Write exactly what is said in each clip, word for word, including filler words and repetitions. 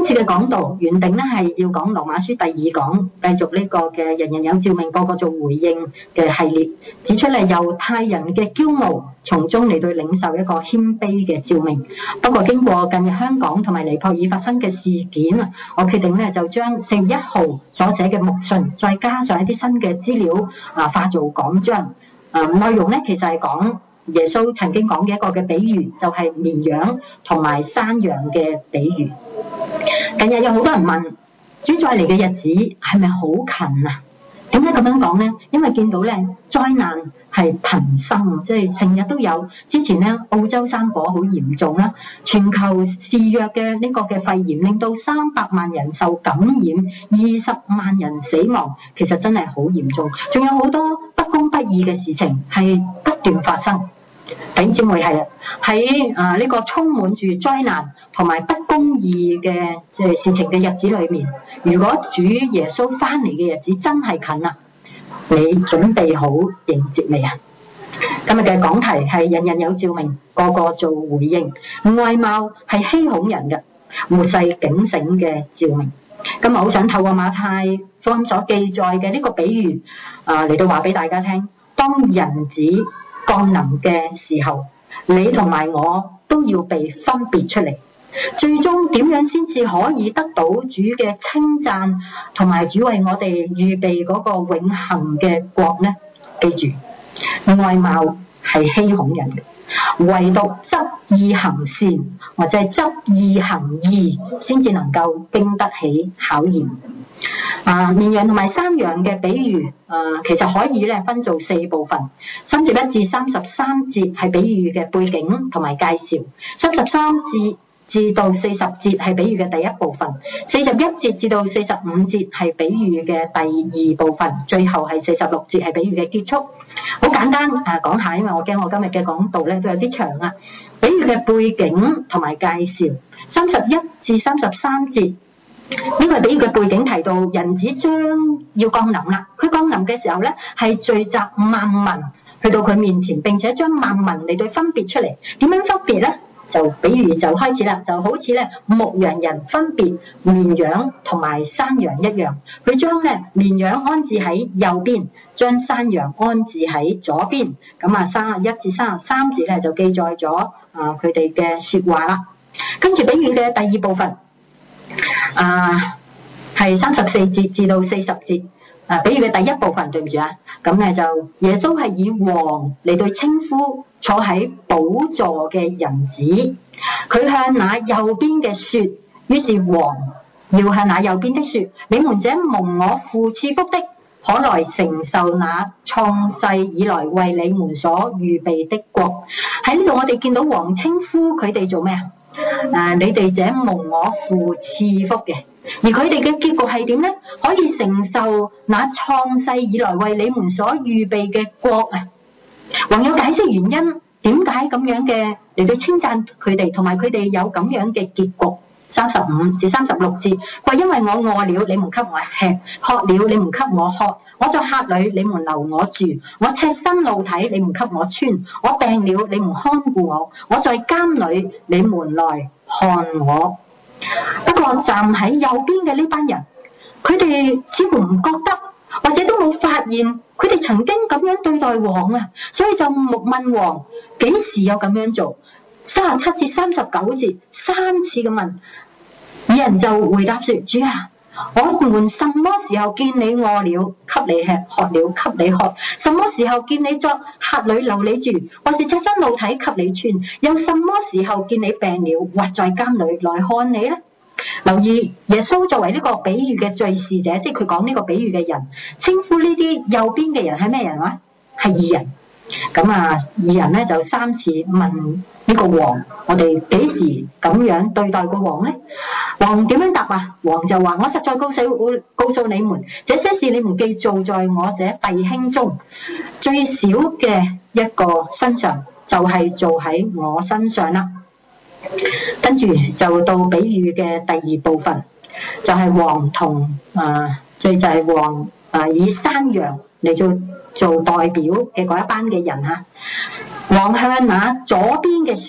今次嘅講道原定咧係要講羅馬書第二講，繼續呢個嘅人人有召命，個個做回應嘅系列，指出嚟猶太人嘅驕傲，從中嚟到領受一個謙卑嘅召命。不過經過近日香港同埋尼泊爾發生嘅事件啊，我決定咧就將四月一號所寫嘅牧信，再加上一啲新嘅資料啊，化做講章。啊，內容咧其實係講耶穌曾經講嘅一個嘅比喻，就係綿羊同埋山羊嘅比喻。近日有好多人問，主再嚟嘅日子係咪好近啊？點解咁樣講呢？因為見到咧災難係頻生，即係成日都有。之前咧澳洲山火好嚴重啦，全球肆虐嘅呢個嘅肺炎令到三百萬人受感染，二十萬人死亡，其實真係好嚴重。仲有好多不公不義嘅事情係不斷發生。弟兄姊妹，係啊，喺啊呢個充滿住災難同埋不公義嘅即係事情嘅日子裏面，如果主耶穌翻嚟嘅日子真係近啦，你準備好迎接未啊？今日嘅講題係人人有召命，個個做回應。外貌係欺哄人嘅，末世警醒嘅召命。今日好想透過馬太福音所記載嘅呢個比喻啊嚟到話俾大家聽，當人子降臨嘅時候，你同埋我都要被分別出嚟，最終點樣先至可以得到主嘅稱讚，同埋主為我哋預備嗰個永恆嘅國呢？記住，外貌係欺哄人嘅，唯獨執意行善或者係執意行義，先至能夠經得起考驗。啊，綿羊同埋山羊嘅比喻，啊，其實可以咧分做四部分。三十一至三十三節係比喻嘅背景同埋介紹，三十三節至到四十節係比喻嘅第一部分，四十一節至到四十五節係比喻嘅第二部分，最後係四十六節係比喻嘅結束。好簡單啊，講下，因為我驚我今日嘅講道咧都有啲長啊。比喻嘅背景同埋介紹，三十一至三十三節。呢個比喻嘅背景提到人子將要降臨啦，佢降臨嘅時候咧係聚集萬民去到佢面前，並且將萬民嚟到分別出嚟。點樣分別咧？就比喻就開始啦，就好似咧牧羊人分別綿羊同埋山羊一樣，佢將咧綿羊安置喺右邊，將山羊安置喺左邊。咁啊，三十一至三十三節咧就記載咗啊佢哋嘅說話啦。跟住比喻嘅第二部分。啊，係三十四節至到四十節，啊，比喻嘅第一部分，對唔住啊，咁咧就耶穌係以王嚟對稱呼坐喺寶座嘅人子，佢向那右邊嘅說，於是王要向那右邊的說，你們這蒙我父賜福的，可來承受那創世以來為你們所預備的國。喺呢度我哋見到王稱呼佢哋做咩啊？啊！你哋這蒙我父賜福嘅，而佢哋嘅結局係點呢？可以承受那創世以來為你們所預備嘅國啊！王有解釋原因，點解咁樣嘅嚟到稱讚佢哋，同埋佢哋有咁樣嘅結局。三十五至三十六節，佢話因為我餓了，你們給我吃；渴了，你們給我喝；我在客裏，你們留我住；我赤身露體，你們給我穿；我病了，你們看顧我；我在監裏，你們來看我。不過站喺右邊嘅呢班人，佢哋似乎唔覺得，或者都冇發現佢哋曾經咁樣對待王啊，所以就問王幾時有咁樣做。三十七至三十九節三次嘅問，二人就回答說：主啊，我們什麼時候見你餓了，給你吃；渴了，給你喝；什麼時候見你作客旅留你住，或是赤身露體給你穿？有什麼時候見你病了，或在監裏來看你呢？留意耶穌作為呢個比喻嘅敘事者，即係佢講呢個比喻嘅人，稱呼呢啲右邊嘅人係咩人啊？係義人。咁啊，義人咧就三次問呢個王：我哋幾時咁樣對待個王呢？王點樣答啊？王就話：我實在告訴告訴你們，這些事你們既做在我這弟兄中最小嘅一個身上，就係、是、做喺我身上啦。跟住就到比喻嘅第二部分，就係、是、王同啊，最就係王啊以山羊嚟做做代表嘅嗰一班嘅人吓。王向那左邊嘅說，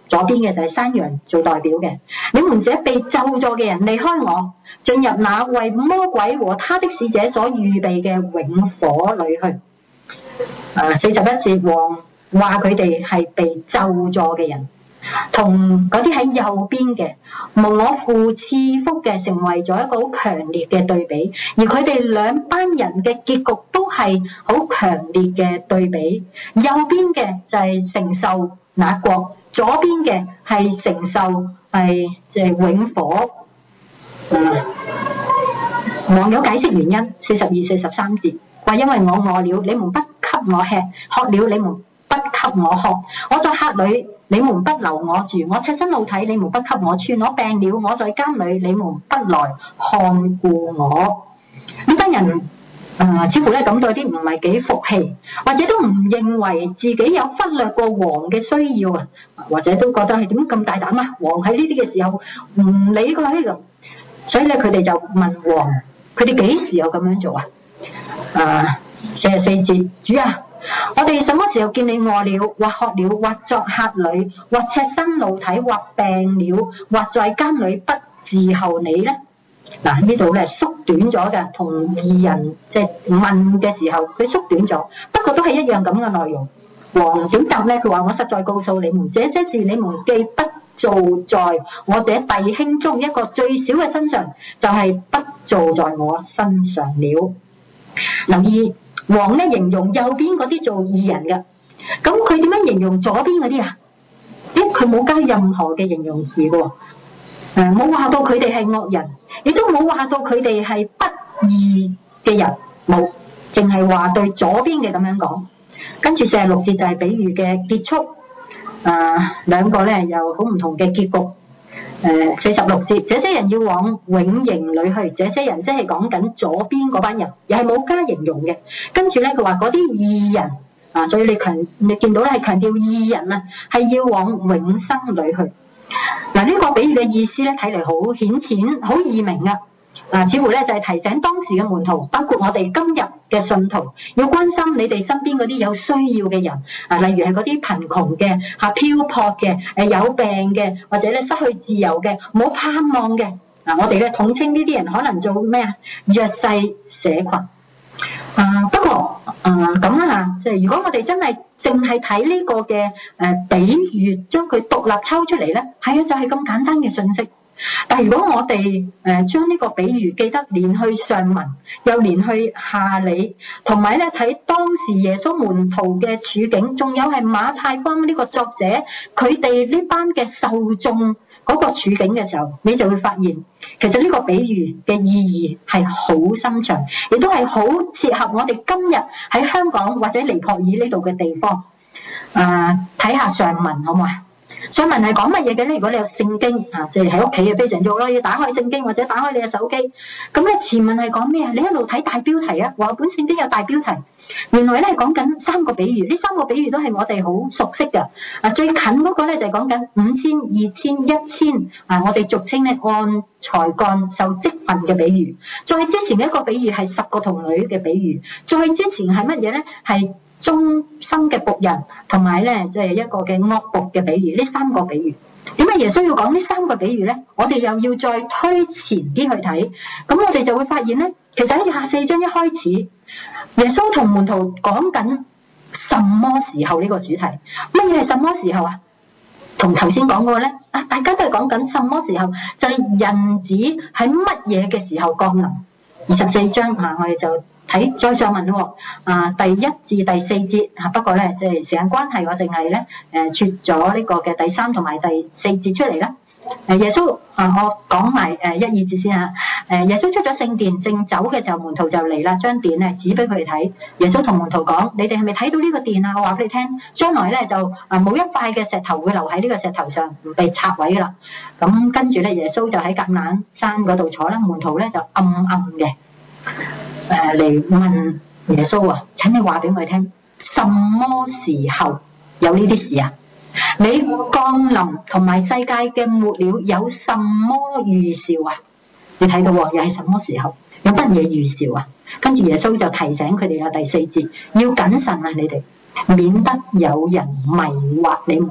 左邊嘅就係山羊做代表嘅。你們這被咒詛嘅人離開我，進入那為魔鬼和他的使者所預備嘅永火裏去。啊，四十一節王話佢哋係被咒詛嘅人，同嗰啲喺右邊嘅蒙我父賜福嘅成為咗一個好強烈嘅對比，而佢哋兩班人嘅結局都係好強烈嘅對比。右邊嘅就係承受那國，左邊嘅係承受係即係永火。嗯，網友解釋原因，四十二、四十三節話：因為我餓了，你們不給我吃；渴了，你們不給我喝；我在客裏，你們不留我住；我赤身露體，你們不給我穿；我病了，我在監裏，你們不來看顧我。呢班人呃，似乎咧感到有啲唔係幾服氣，或者都唔認為自己有忽略過王嘅需要啊，或者都覺得係點咁大膽啊？王喺呢啲嘅時候唔理佢呢個，所以咧佢哋就問王：佢哋幾時有咁樣做啊？啊，四十四節，主啊，我哋什麼時候見你餓了，或渴了，或作客旅，或赤身露體，或病了，或在監裏不伺候你呢？嗱，呢度咧縮短咗嘅，同二人即係問嘅時候，佢縮短咗，不過都係一樣咁嘅內容。王點答咧？佢話：我實在告訴你們，這些事你們既不做在我這弟兄中一個最小嘅身上，就係、是、不做在我身上了。留意王咧形容右邊嗰啲做義人嘅，咁佢點樣形容左邊嗰啲啊？咦，佢冇加任何嘅形容詞嘅，誒冇話到佢哋係惡人，亦都冇話到佢哋係不義嘅人，冇，淨係話對左邊嘅咁樣講。跟住四十六節就係比喻嘅結束，啊兩個咧又好唔同嘅結局。誒四十六節，這些人要往永刑裏去，這些人即係講緊左邊嗰班人，又係冇加形容嘅。跟住咧佢話嗰啲義人啊，所以你強你見到咧係強調義人啊，係要往永生裏去。嗱、啊、呢、這個比喻嘅意思咧睇嚟好顯淺，好易明啊！啊，似乎咧就係、是、提醒當時嘅門徒，包括我哋今日嘅信徒，要關心你哋身邊嗰啲有需要嘅人啊，例如係嗰啲貧窮嘅、嚇漂泊嘅、誒有病嘅，或者咧失去自由嘅、冇盼望嘅。嗱、啊，我哋咧統稱呢啲人可能做咩啊？弱勢社群。啊，不過啊咁啊，即係如果我哋真係淨係睇呢個嘅誒、呃、比喻，將佢獨立抽出嚟咧，係啊，就係、是、咁簡單嘅信息。但如果我哋誒、呃、將呢個比喻記得連去上文，又連去下理，同埋咧睇當時耶穌門徒嘅處境，仲有係馬太福音呢個作者佢哋呢班嘅受眾嗰個處境嘅時候，你就會發現其實呢個比喻嘅意義係好深長，亦都係好切合我哋今日喺香港或者尼泊爾呢度嘅地方。誒睇下上文好唔好啊？上文係講乜嘢嘅咧？如果你有聖經啊，即係喺屋企嘅非常之好啦，要打開聖經或者打開你嘅手機。咁咧前文係講咩啊？你一路睇大標題啊，話本聖經有大標題。原來咧係講緊三個比喻，呢三個比喻都係我哋好熟悉嘅。啊，最近嗰個咧就係講緊五千、二千、一千啊，我哋俗稱咧按才幹受職分嘅比喻。再之前嘅一個比喻係十個童女嘅比喻。再之前係乜嘢咧？係忠心嘅僕人，同埋咧即係一個嘅惡僕嘅比喻。呢三個比喻，點解耶穌要講呢三個比喻咧？我哋又要再推前啲去睇，咁我哋就會發現咧，其實喺廿四章一開始，耶穌同門徒講緊什麼時候呢個主題。乜嘢係什麼時候啊？同頭先講過咧，啊大家都係講緊什麼時候，就係、是、人子喺乜嘢嘅時候降臨。二十四章啊，我哋就睇再上文咯，啊第一至第四節啊，不過咧即係時間關係，我淨係咧誒撮咗呢個嘅第三同埋第四節出嚟啦。誒耶穌啊，我講埋誒一二節先嚇。誒耶穌出咗聖殿，正走嘅時候，門徒就嚟啦，將殿咧指俾佢哋睇。耶穌同門徒講：你哋係咪睇到呢個殿啊？我話俾你聽，將來咧就啊冇一塊嘅石頭會留喺呢個石頭上，唔被拆毀噶啦。咁跟住咧，耶穌就喺橄欖山嗰度坐啦，門徒咧就暗暗嘅誒嚟問耶穌啊：請你話俾我哋聽，什麼時候有呢啲事啊？你降臨同埋世界嘅末了有什麼預兆啊？你睇到又係什麼時候？有乜嘢預兆啊？跟住耶穌就提醒佢哋啦，第四節要謹慎啊，你哋免得有人迷惑你們。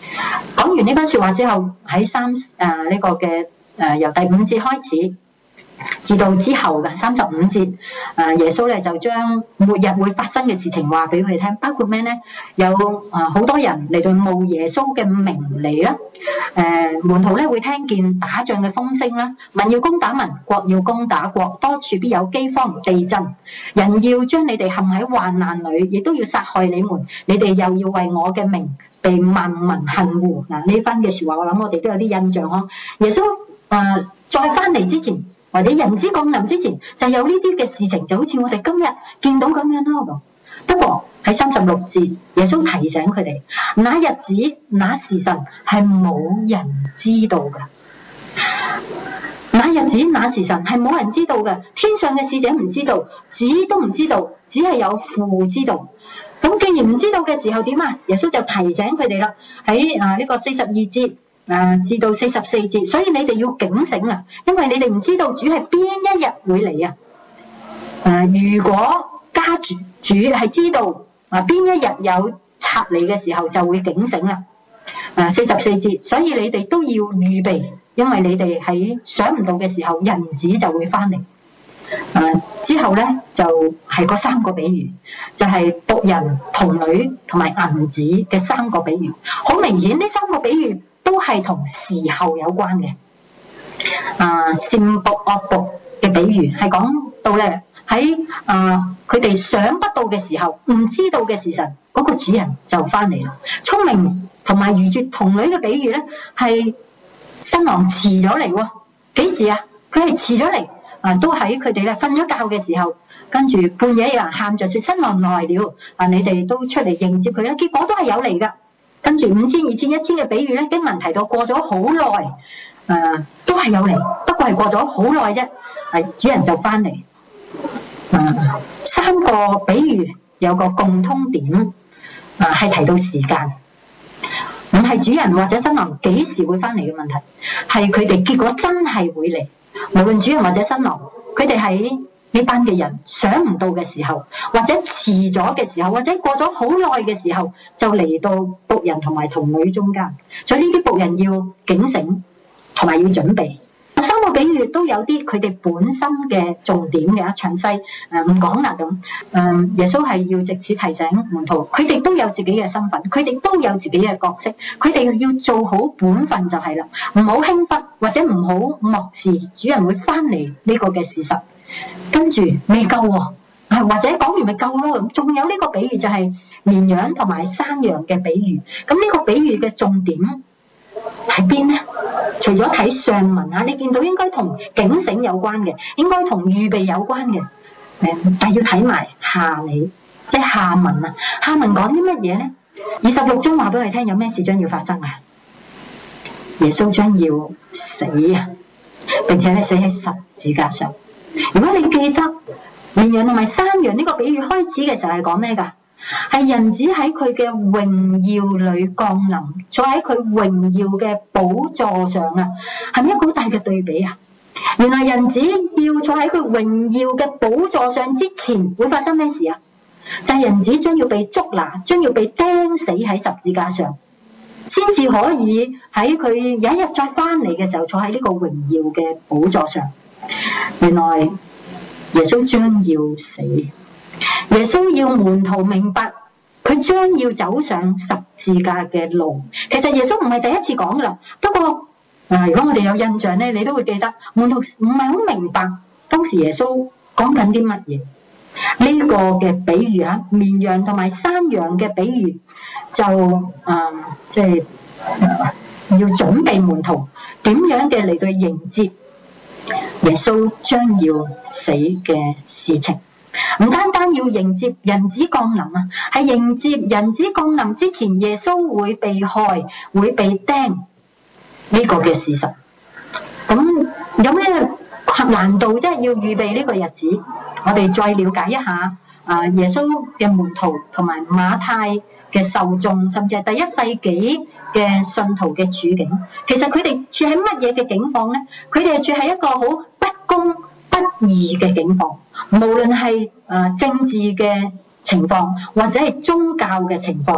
講完呢番說話之後，喺三誒呢、呃這個嘅誒、呃、由第五節開始至到之後嘅三十五節，誒、呃、耶穌咧就將末日會發生嘅事情話俾佢哋聽，包括咩咧？有誒好、呃、多人嚟到冒耶穌嘅名嚟啦，誒、呃、門徒咧會聽見打仗嘅風聲啦，民要攻打民，國要攻打國，多處必有饑荒、地震，人要將你哋陷喺患難裏，亦都要殺害你們，你哋又要為我嘅名被萬民恨惡。嗱，呢番嘅說話，我諗我哋都有啲印象呵。耶穌誒、呃、再翻嚟之前，或者人子降臨之前，就有呢啲嘅事情，就好似我哋今日見到咁樣咯。不過喺三十六節，耶穌提醒佢哋，那日子、那時辰係冇人知道嘅。那日子、那時辰係冇人知道嘅，天上嘅使者唔知道，子都唔知道，只係有父知道。咁既然唔知道嘅時候點啊？耶穌就提醒佢哋啦，喺啊呢個四十二節啊至到四十四節，所以你哋要警醒啊，因為你哋唔知道主係邊一日會嚟啊。誒，如果家主主係知道啊邊一日有賊嚟嘅時候，就會警醒啦。誒，四十四節，所以你哋都要預備，因為你哋喺想唔到嘅時候，人子就會翻嚟。誒，之後咧就係、是、嗰三個比喻，就係、是、僕人、童女同埋銀子嘅三個比喻。好明顯呢三個比喻都係同時候有關嘅。啊，善僕惡僕嘅比喻係講到咧喺啊佢哋想不到嘅時候，唔知道嘅時辰，嗰、那個主人就翻嚟啦。聰明同埋愚拙童女嘅比喻咧係新郎遲咗嚟喎，幾時啊？佢係遲咗嚟。啊，都喺佢哋咧瞓咗覺嘅時候，跟住半夜有人喊着說新郎來了，啊你哋都出嚟迎接佢啦，結果都係有嚟噶。跟住五千、二千、一千嘅比喻咧，經文提到過咗好耐，誒都係有嚟，不過係過咗好耐啫，係主人就翻嚟。啊，三個比喻有個共通點，啊係提到時間，唔係主人或者新郎幾時會翻嚟嘅問題，係佢哋結果真係會嚟。無論主人或者新郎，佢哋喺呢班嘅人想唔到嘅時候，或者遲咗嘅時候，或者過咗好耐嘅時候，就嚟到僕人同埋童女中間。所以呢啲僕人要警醒，同埋要準備。三個比喻都有啲佢哋本身嘅重點嘅，詳細誒唔講啦咁。誒，耶穌係要藉此提醒門徒，佢哋都有自己嘅身份，佢哋都有自己嘅角色，佢哋要做好本分就係啦，唔好輕忽或者唔好漠視主人會翻嚟呢個嘅事實。跟住未夠喎，啊或者講完咪夠咯咁，仲有呢個比喻就係綿羊同埋山羊嘅比喻。咁呢個比喻嘅重點喺邊呢？除咗睇上文啊，你見到應該同警醒有關嘅，應該同預備有關嘅，誒，但要睇埋下尾，即係下文啊。下文講啲乜嘢呢？二十六章話俾我哋聽，有咩事將要發生啊？耶穌將要死啊，並且咧死喺十字架上。如果你記得綿羊同埋山羊呢個比喻開始嘅時候係講咩噶？係人子喺佢嘅榮耀裏降臨，坐喺佢榮耀嘅寶座上啊，係咪一個好大嘅對比啊？原來人子要坐喺佢榮耀嘅寶座上之前會發生咩事啊？就係、是、人子將要被捉拿，將要被釘死喺十字架上，先至可以喺佢有一日再翻嚟嘅時候坐喺呢個榮耀嘅寶座上。原來耶穌將要死，耶穌要門徒明白佢將要走上十字架嘅路。其實耶穌唔係第一次講噶啦，不過嗱，如果我哋有印象咧，你都會記得門徒唔係好明白當時耶穌講緊啲乜嘢。呢、這個嘅比喻啊，綿羊同埋山羊嘅比喻就誒即係要準備門徒點樣嘅嚟到迎接耶穌將要死嘅事情。唔單單要迎接人子降臨啊，係迎接人子降臨之前，耶穌會被害、會被釘呢個嘅事實。咁有咩難度啫？要預備呢個日子，我哋再了解一下啊，耶穌嘅門徒同埋馬太嘅受眾，甚至係第一世紀嘅信徒嘅處境。其實佢哋處喺乜嘢嘅境況呢？佢哋係處喺一個好不公不義嘅境況，無論係誒政治嘅情況或者係宗教嘅情況，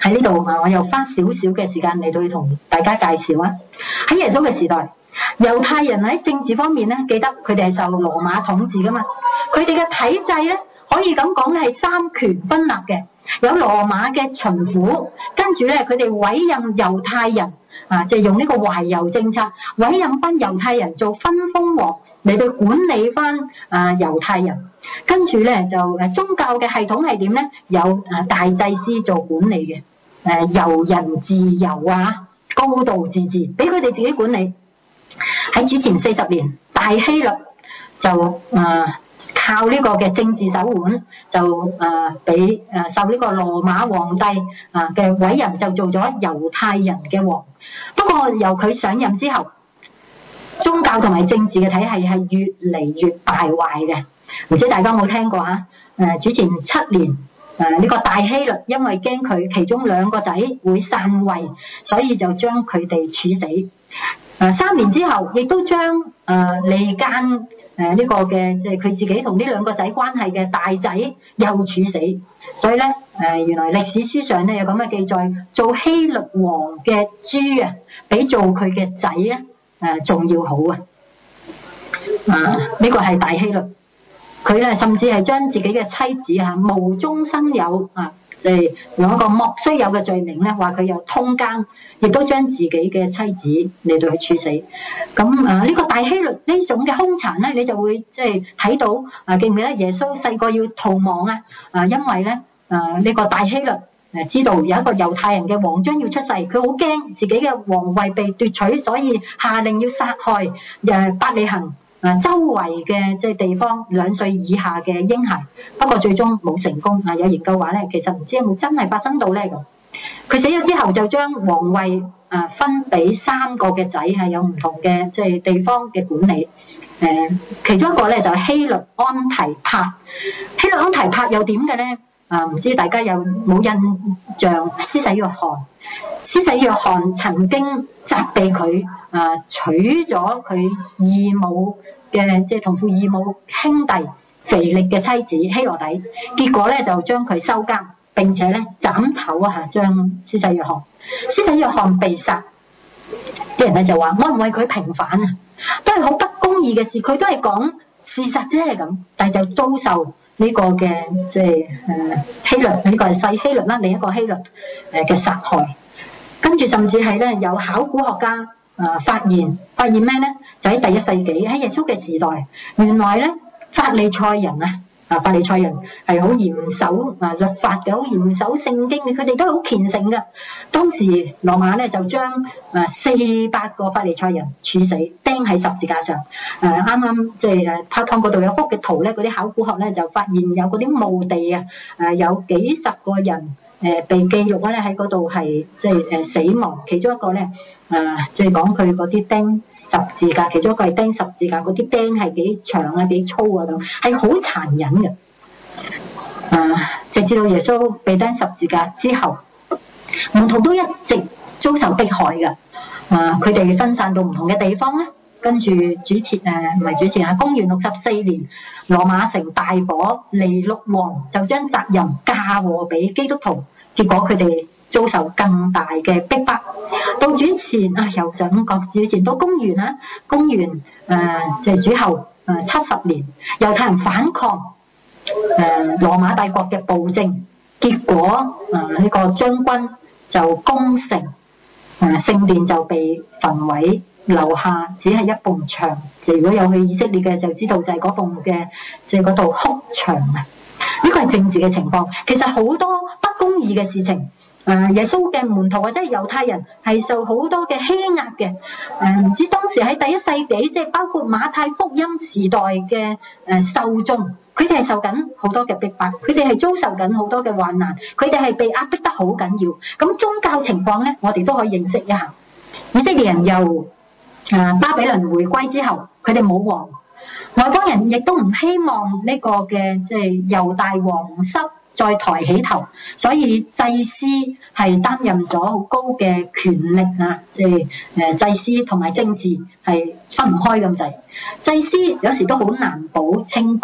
喺呢度啊，我又花少少嘅時間嚟到去同大家介紹啊。喺耶穌嘅時代，猶太人喺政治方面咧，記得佢哋係受羅馬統治噶嘛，佢哋嘅體制咧可以咁講咧係三權分立嘅，有羅馬嘅巡撫，跟住咧佢哋委任猶太人啊，即係用呢個懷猶政策，委任翻猶太人做分封王嚟到管理翻啊猶太人。跟住咧就誒宗教嘅系統係點咧？有啊大祭司做管理嘅，誒由人自由啊，高度自治，俾佢哋自己管理。喺主前四十年，大希律就誒、呃、靠呢個嘅政治手腕，就誒俾誒受呢個羅馬皇帝啊嘅委任，就做咗猶太人嘅王。不過由佢上任之後，宗教同埋政治嘅體系係越嚟越敗壞嘅。唔知大家有冇聽過啊？誒主前七年，誒呢個大希律因為驚佢其中兩個仔會篡位，所以就將佢哋處死。誒三年之後，亦都將誒離間誒呢個嘅即係佢自己同呢兩個仔關係嘅大仔又處死。所以咧誒原來歷史書上咧有咁嘅記載，做希律王嘅豬啊，比做佢嘅仔咧誒仲要好啊！啊呢個係大希律。佢咧甚至係將自己嘅妻子啊無中生有啊，即係用一個莫須有嘅罪名咧，話佢有通姦，亦都將自己嘅妻子嚟到去處死。咁啊呢個大希律呢種嘅兇殘咧，你就會即係睇到啊，記唔記得耶穌細個要逃亡啊？啊，因為咧啊呢個大希律誒知道有一個猶太人嘅王將要出世，佢好驚自己嘅皇位被奪取，所以下令要殺害誒伯利恆啊，周圍嘅即係地方兩歲以下嘅嬰孩，不過最終冇成功啊！有研究話咧，其實唔知有冇真係發生到咧咁。佢死咗之後，就將皇位啊分俾三個嘅仔，係有唔同嘅即係地方嘅管理。誒、呃，其中一個咧就係希律安提帕。希律安提帕又點嘅咧？啊，唔知大家有冇印象？施洗約翰，施洗約翰曾經責備佢啊，娶咗佢異母嘅，即係同父異母兄弟腓力嘅妻子希羅底，結果咧就將佢收監，並且咧斬頭啊！將施洗約翰，施洗約翰被殺，啲人咧就話：我唔為佢平反啊，都係好不公義嘅事，佢都係講事實啫咁，但係就遭受呢個嘅即係誒希律，呢、這個係細希律啦，另一個希律誒嘅殺害。跟住甚至係咧有考古學家啊發現，發現咩咧？就喺第一世紀喺耶穌嘅時代，原來咧法利賽人啊啊法利賽人係好嚴守啊律法嘅，好嚴守聖經嘅，佢哋都係好虔誠嘅。當時羅馬咧就將啊四百個法利賽人處死，釘喺十字架上。誒啱啱即係誒拍檔嗰度有幅嘅圖咧，嗰啲考古學咧就發現有嗰啲墓地啊，誒有幾十個人。誒被記錄咧喺嗰度係即係誒死亡，其中一個咧誒即係講佢嗰啲釘十字架，其中一個係釘十字架嗰啲釘係幾長啊幾粗啊咁，係好殘忍嘅。誒、呃、直至到耶穌被釘十字架之後，門徒都一直遭受迫害嘅。誒佢哋分散到唔同嘅地方咧。跟住主持誒唔係主持啊，公元六十四年，羅馬城大火，尼祿王就將責任嫁禍俾基督徒，結果佢哋遭受更大嘅逼迫。到主前啊，又想講主前到公元啊，公元誒即係主後誒七十年，猶太人反抗誒羅馬帝國嘅暴政，結果誒呢個將軍就攻城，誒聖殿就被焚毀。樓下只係一埲牆，如果有去以色列嘅就知道就係嗰埲嘅，即係嗰度哭牆啊！呢個係政治嘅情況，其實好多不公義嘅事情。誒，耶穌嘅門徒或者係猶太人係受好多嘅欺壓嘅。誒，唔知當時喺第一世紀，即係包括馬太福音時代嘅誒受眾，佢哋係受緊好多嘅逼迫，佢哋係遭受緊好多嘅患難，佢哋係被壓迫得好緊要。咁宗教情況咧，我哋都可以認識一下。以色列人又啊！巴比倫回歸之後，佢哋冇王，外邦人亦都唔希望呢個嘅即係猶大皇室再抬起頭，所以祭司係擔任咗好高嘅權力啊！即係誒祭司同埋政治係分唔開咁滯，祭司有時都好難保清高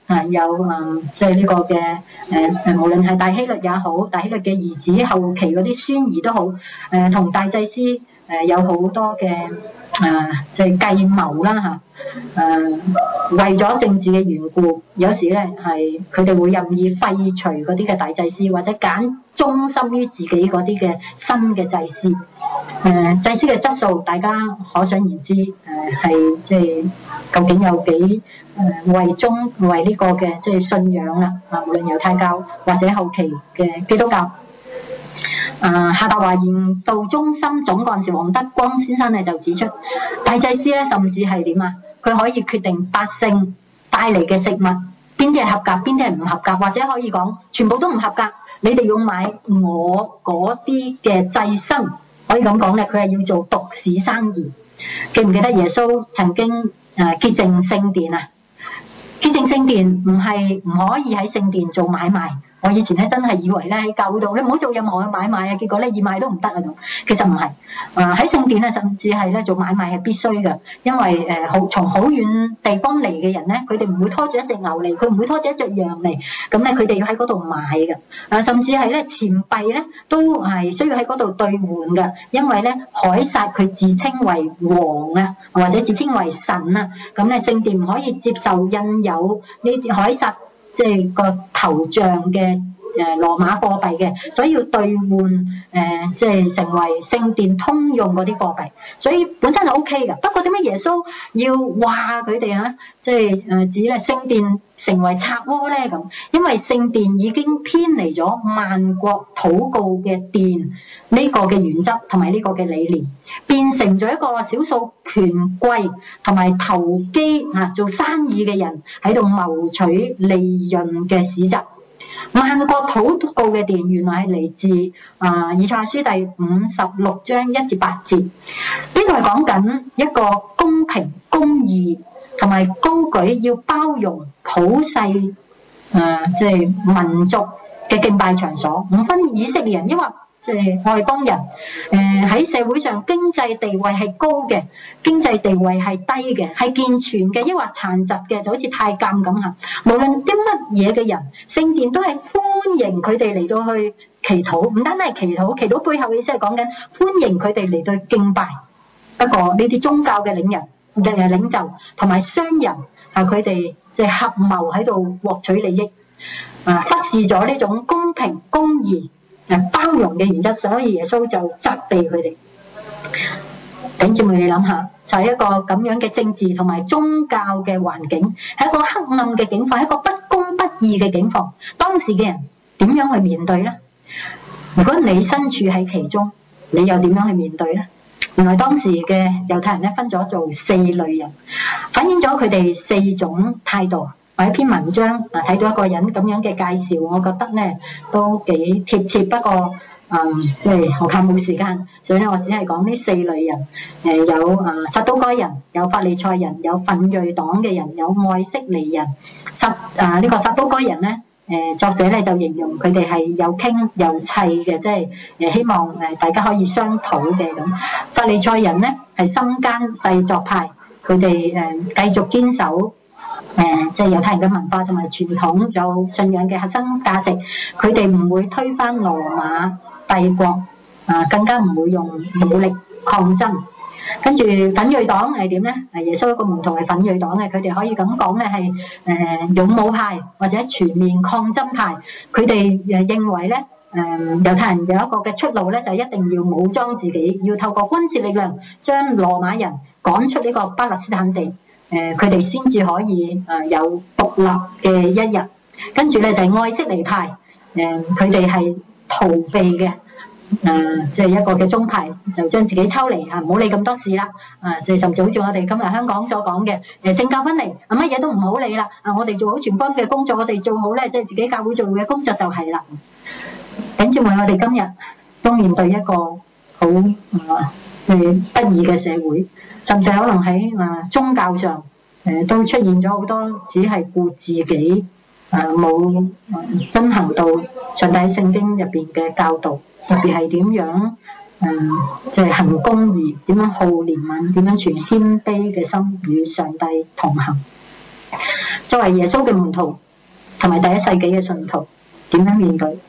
啊，有嗯，即係呢個嘅誒誒，無論係大希律也好，大希律嘅兒子後期嗰啲孫兒都好，誒、呃、同大祭司誒、呃、有好多嘅誒即係計謀啦嚇，誒、呃、為咗政治嘅緣故，有時咧係佢哋會任意廢除嗰啲嘅大祭司，或者揀忠心於自己嗰啲嘅新嘅祭司。誒、呃、祭司嘅質素，大家可想而知，誒係即係究竟有幾誒為忠為呢個嘅即係信仰啦，啊無論猶太教或者後期嘅基督教。啊夏達華研道中心總幹事黃德光先生咧就指出，大祭司咧甚至係點啊？佢可以決定百姓帶嚟嘅食物邊啲係合格，邊啲係唔合格，或者可以講全部都唔合格，你哋要買我嗰啲嘅祭牲，可以咁講咧，佢係要做獨市生意。記唔記得耶穌曾經誒潔淨聖殿啊？潔淨聖殿唔係唔可以喺聖殿做買賣。我以前咧真係以為咧喺教會度你唔好做任何嘅買賣啊，結果咧義賣都唔得啊咁。其實唔係，誒喺聖殿咧甚至係咧做買賣係必須嘅，因為誒好從好遠地方嚟嘅人咧，佢哋唔會拖住一隻牛嚟，佢唔會拖住一隻羊嚟，咁咧佢哋要喺嗰度買嘅。誒甚至係咧錢幣咧都係需要喺嗰度兌換嘅，因為咧凱撒佢自稱為王啊，或者自稱為神啊，咁咧聖殿唔可以接受印有呢啲凱撒即係個頭像嘅誒羅馬貨幣嘅，所以要兌換誒，即係成為聖殿通用嗰啲貨幣，所以本身係 O K 嘅。不過點解耶穌要話佢哋啊？即係誒指咧聖殿成為賊窩咧咁？因為聖殿已經偏離咗萬國禱告嘅殿呢個嘅原則同埋呢個嘅理念，變成咗一個少數權貴同埋投機啊做生意嘅人喺度謀取利潤嘅市集。萬國禱告嘅殿原來係嚟自啊以賽亞書第五十六章一至八節，呢度係講緊一個公平公義同埋高舉要包容普世誒即係民族嘅敬拜場所，唔分以色列人抑或即係外邦人，誒、呃、喺社會上經濟地位係高嘅，經濟地位係低嘅，係健全嘅，抑或殘疾嘅，就好似太監咁嚇。無論啲乜嘢嘅人，聖殿都係歡迎佢哋嚟到去祈禱，唔單單係祈禱，祈禱背後嘅意思係講緊歡迎佢哋嚟到敬拜。不過呢啲宗教嘅領人、誒領袖同埋商人啊，佢哋即係合謀喺度獲取利益，啊忽視咗呢種公平公義誒包容嘅原則，所以耶穌就責備佢哋。弟兄姊妹，你諗下，就係一個咁樣嘅政治同埋宗教嘅環境，係一個黑暗嘅境況，係一個不公不義嘅境況。當時嘅人點樣去面對呢？如果你身處喺其中，你又點樣去面對呢？原來當時嘅猶太人咧分咗做四類人，反映咗佢哋四種態度。我一篇文章啊睇到一個人咁樣嘅介紹，我覺得咧都幾貼切。不過嗯，即係我睇冇時間，所以咧我只係講呢四類人。誒有啊撒都該人，有法利賽人，有奮銳黨嘅人，有愛色尼人。撒啊呢個撒都該人咧，誒作者咧就形容佢哋係有傾有砌嘅，即係誒希望誒大家可以商討嘅咁。法利賽人咧係深耕細作派，佢哋誒繼續堅守。誒，即係猶太人嘅文化同埋傳統，有信仰嘅核心價值，佢哋唔會推翻羅馬帝國，啊，更加唔會用武力抗爭。跟住奮銳黨係點咧？誒，耶穌一個門徒係奮銳黨嘅，佢哋可以咁講咧係誒勇武派或者全面抗爭派。佢哋誒認為咧，誒猶太人有一個嘅出路咧，就係一定要武裝自己，要透過軍事力量將羅馬人趕出呢個巴勒斯坦地。誒佢哋先至可以誒有獨立嘅一日，跟住咧就係愛色尼派，誒佢哋係逃避嘅，誒即係一個嘅宗派，就將自己抽離嚇，唔好理咁多事啦，啊即係甚至好似我哋今日香港所講嘅誒政教分離，啊乜嘢都唔好理啦，啊我哋做好全方嘅工作，我哋做好咧即係自己教會做嘅工作就係啦。咁至於我哋今日都面對一個好啊誒不義嘅社會。甚至可能喺啊宗教上，誒、呃、都出現咗好多只係顧自己，誒冇遵行到上帝聖經入邊嘅教導，特別係點樣誒即係行公義，點樣好憐憫，點樣存謙卑嘅心與上帝同行。 作為耶穌嘅門徒同埋第一世紀嘅信徒，點樣面對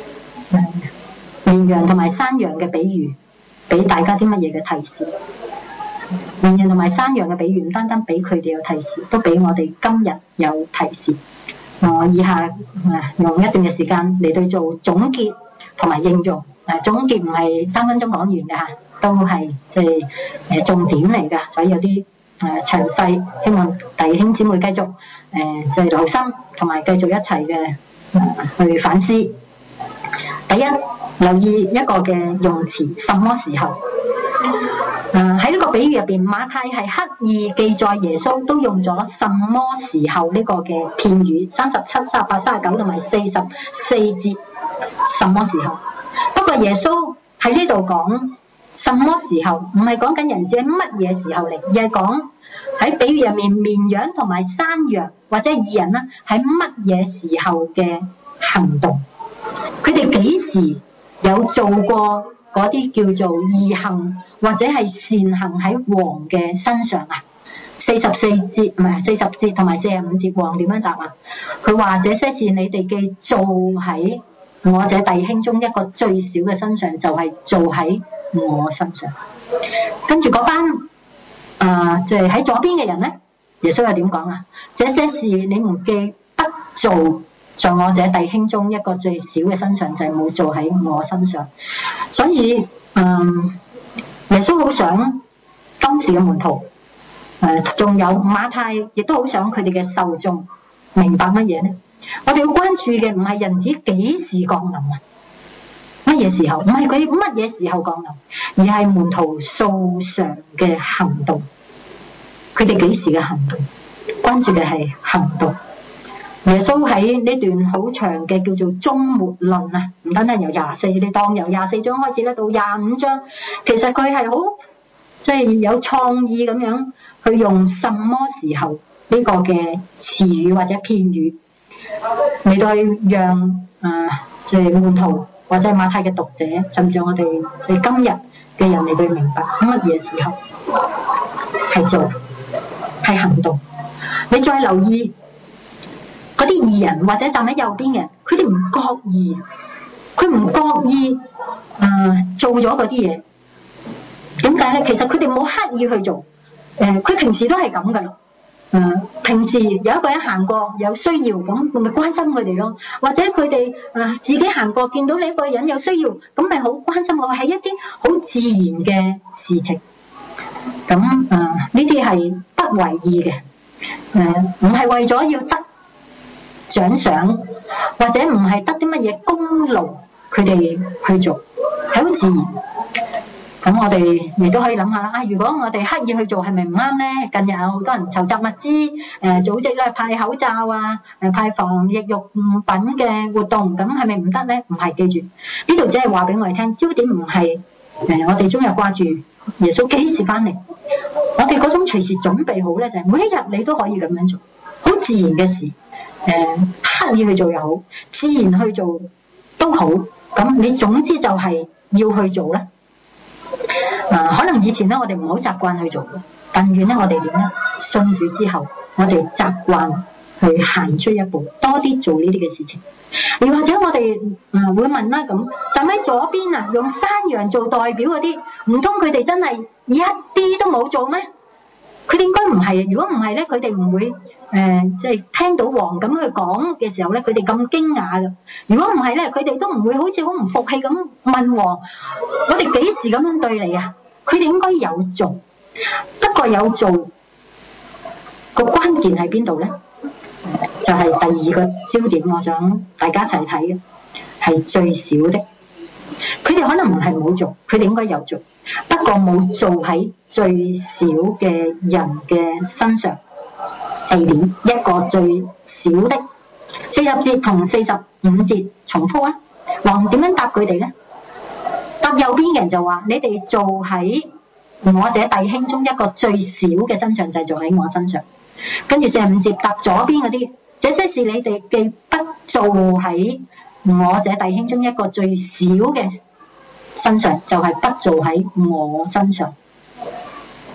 綿羊同埋山羊嘅比喻，俾大家啲乜嘢嘅提示？綿羊同埋山羊嘅比喻唔單單俾佢哋有提示，都俾我哋今日有提示。我以下用一段嘅時間嚟對做總結同埋應用。誒，總結唔係三分鐘講完嘅嚇，都係即係誒重點嚟㗎，所以有啲誒詳細，希望弟兄姊妹繼續誒就係留心，同埋繼續一齊嘅誒去反思。第一，留意一個嘅用詞，什麼時候？誒喺呢個比喻入邊，馬太係刻意記載耶穌都用咗什麼時候呢個嘅片語，三十七、三十八、三十九同埋四十四節，什麼時候？不過耶穌喺呢度講什麼時候，唔係講緊人子喺乜嘢時候嚟，而係講喺比喻入面綿羊同埋山羊或者義人啦，喺乜嘢時候嘅行動？佢哋幾時有做過嗰啲叫做義行或者係善行喺王嘅身上啊？四十四節唔係四十節同埋四十五節，王點樣答啊？佢話這些事你哋既做喺我這弟兄中一個最小嘅身上，就係、是、做喺我身上。跟住嗰班誒，即係喺左邊嘅人咧，耶穌又點講啊？這些事你們既不做在我這弟兄中一個最小嘅身上，就係、是、冇做喺我身上。所以，嗯，耶穌好想當時嘅門徒，誒、呃，仲有馬太，亦都好想佢哋嘅受眾明白乜嘢咧？我哋要關注嘅唔係人子幾時降臨啊，乜嘢時候？唔係佢乜嘢時候降臨，而係門徒素常嘅行動。佢哋幾時嘅行動？關注嘅係行動。耶穌喺呢段好長嘅叫做終末論啊，唔單單由廿四，你當由廿四章開始咧，到廿五章，其實佢係好即係有創意咁樣去用什麼時候呢個嘅詞語或者片語嚟到去讓誒即係門徒或者馬太嘅讀者，甚至我哋即係今日嘅人嚟到明白乜嘢時候係做係行動。你再留意嗰啲義人或者站喺右邊嘅，佢哋唔覺意，佢唔覺意誒、呃、做咗嗰啲嘢。點解咧？其實佢哋冇刻意去做，誒、呃，佢平時都係咁噶啦。誒、呃，平時有一個人行過有需要，咁咪關心佢哋咯。或者佢哋誒自己行過見到你一個人有需要，咁咪好關心我，係一啲好自然嘅事情。咁誒呢啲係不為意嘅，誒唔係為咗要得獎賞，或者唔係得啲乜嘢功勞，佢哋去做係好自然。咁我哋亦都可以諗下啊，如果我哋刻意去做，係咪唔啱咧？近日有好多人籌集物資，誒、呃、組織咧派口罩啊，誒派防疫用品嘅活動，咁係咪唔得咧？唔係，記住呢度只係話俾我哋聽，焦點唔係誒我哋終日掛住耶穌幾時翻嚟，我哋嗰種隨時準備好咧，就係、是、每一日你都可以咁樣做，好自然嘅事。誒、呃、刻意去做又好，自然去做都好，咁你總之就係要去做啦。啊，可能以前咧我哋唔好習慣去做，但願咧我哋點咧信主之後，我哋習慣去行出一步，多啲做呢啲嘅事情。又或者我哋啊會問啦，咁站喺左邊啊，用山羊做代表嗰啲，唔通佢哋真係一啲都冇做咩？佢哋應該唔係，如果唔係咧，佢哋唔會誒即係聽到王咁去講嘅時候咧，佢哋咁驚訝㗎。如果唔係咧，佢哋都唔會好似好唔服氣咁問王：我哋幾時咁樣對你啊？佢哋應該有做，不過有做個關鍵喺邊度咧？就係、是、第二個焦點，我想大家一齊睇嘅係最少的。佢哋可能唔係冇做，佢哋應該有做，不過冇做喺最少嘅人嘅身上。四點一個最少的四十節同四十五節重複啊！王點樣答佢哋咧？答右邊嘅人就話：你哋做喺我這弟兄中一個最小嘅身上，就係做喺我身上。跟住四十五節答左邊嗰啲，這些事你哋既不做喺我這弟兄中一個最小嘅身上，就係、是、不做喺我身上。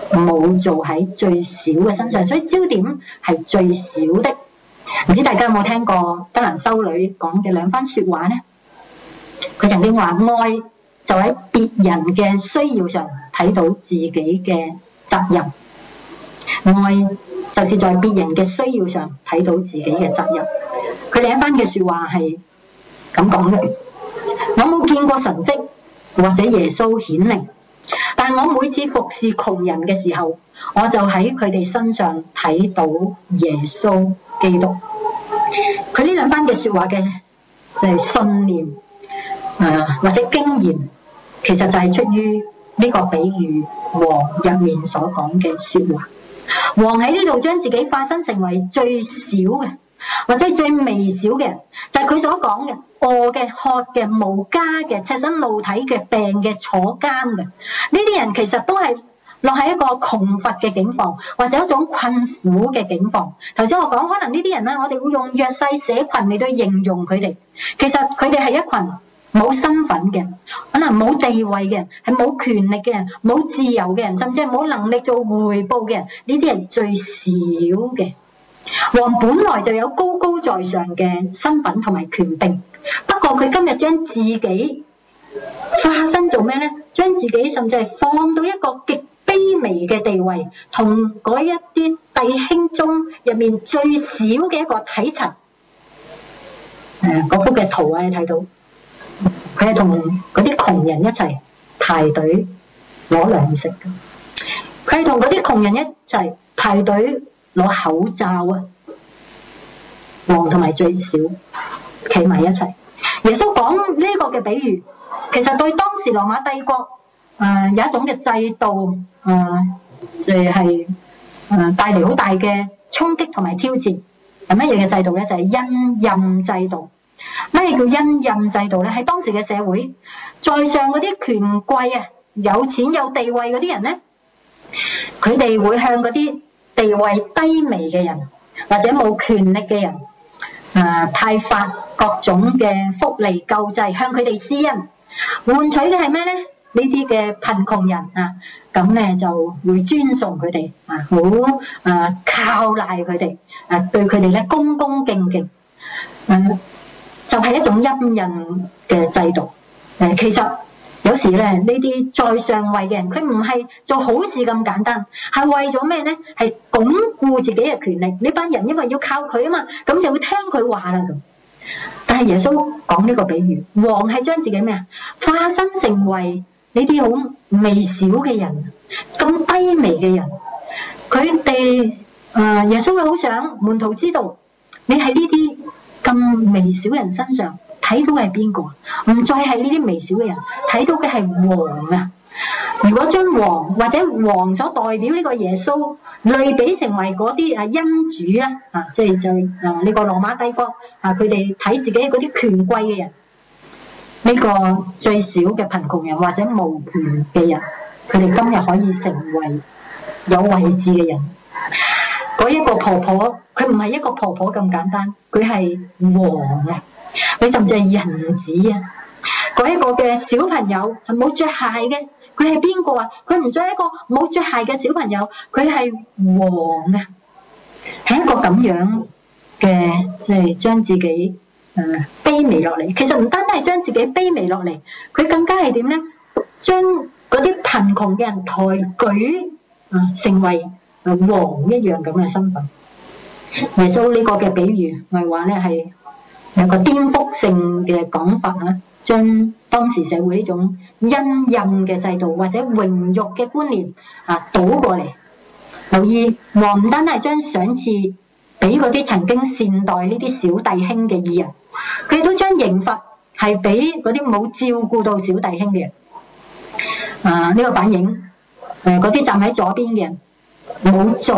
冇做喺最小嘅身上，所以焦點係最小的。唔知大家有冇聽過德蘭修女講嘅兩番說話呢？佢曾經話：愛就喺別人嘅需要上睇到自己嘅責任，愛就是在別人嘅需要上睇到自己嘅責任。佢另一番嘅說話係咁講嘅：我冇見過神蹟或者耶穌顯靈，但我每次服侍窮人嘅時候，我就喺佢哋身上睇到耶穌基督。佢呢兩番嘅說話嘅就係信念啊，或者經驗，其實就係出於呢個比喻王入面所講嘅說話。王喺呢度將自己化身成為最小嘅，或者最微小嘅人，就係佢所講嘅餓嘅、渴嘅、無家嘅、赤身露體嘅、病嘅、坐監嘅。呢啲人其實都係落喺一個窮乏嘅境況，或者一種困苦嘅境況。頭先我講，可能呢啲人咧，我哋會用弱勢社群嚟到形容佢哋。其實佢哋係一群冇身份嘅，可能冇地位嘅人，係冇權力嘅人，冇自由嘅人，甚至係冇能力做回報嘅人。呢啲係最少嘅。王本來就有高高在上嘅身份同埋權柄，不過佢今日將自己化身做咩呢？將自己甚至係放到一個極卑微嘅地位，同嗰一啲弟兄中入面最少嘅一個體層。誒，嗰幅嘅圖啊，你睇到佢係同嗰啲窮人一齊排隊攞糧食嘅，佢係同嗰啲窮人一齊排隊攞口罩啊！王同埋最小企埋一齊。耶穌講呢個嘅比喻，其實對當時羅馬帝國誒、呃、有一種嘅制度誒，就係誒帶嚟好大嘅衝擊同埋挑戰。係乜嘢嘅制度咧？就係、是、恩任制度。咩叫恩任制度咧？喺當時嘅社會，在上嗰啲權貴啊、有錢有地位嗰啲人咧，佢哋會向嗰啲地位低微嘅人或者冇權力嘅人，誒、呃、派發各種嘅福利救濟，向佢哋施恩，換取嘅係咩咧？呢啲嘅貧窮人啊，咁咧就會尊崇佢哋啊，好誒、呃、靠賴佢哋，誒、啊、對佢哋咧恭恭敬敬，誒、呃、就係、是、一種恩任嘅制度。誒、呃、其實有時咧，呢啲在上位嘅人，佢唔係做好事咁簡單，係為咗咩咧？係鞏固自己嘅權力。呢班人因為要靠佢啊嘛，咁就會聽佢話啦咁。但係耶穌講呢個比喻，王係將自己咩啊？化身成為呢啲好微小嘅人，咁低微嘅人。佢哋誒，耶穌會好想門徒知道，你喺呢啲咁微小人身上睇到嘅係邊個？唔再係呢啲微小嘅人，睇到嘅係王啊！如果將王或者王所代表呢個耶穌類比成為嗰啲啊恩主啦，啊即係就係啊呢個羅馬帝國啊，佢哋睇自己嗰啲權貴嘅人，呢個最少嘅貧窮人或者無權嘅人，佢哋今日可以成為有位置嘅人。嗰一個婆婆，佢唔係一個婆婆咁簡單，佢係王啊！佢甚至係人子啊！嗰一個嘅小朋友係冇着鞋嘅，佢係邊個啊？佢唔再係一個冇着鞋嘅小朋友，佢係王啊！係一個咁樣嘅，即係將自己誒、呃、卑微落嚟。其實唔單單係將自己卑微落嚟，佢更加係點咧？將嗰啲貧窮嘅人抬舉啊、呃，成為王一樣咁嘅身份。耶穌呢個嘅比喻，我係話咧係有個顛覆性嘅講法啊，將當時社會呢種恩任嘅制度或者榮辱嘅觀念啊倒過嚟。留意王唔單單係將賞賜俾嗰啲曾經善待呢啲小弟兄嘅義人，佢都將刑罰係俾嗰啲冇照顧到小弟兄嘅人。啊，呢、這個反映誒嗰啲站喺左邊嘅人冇做，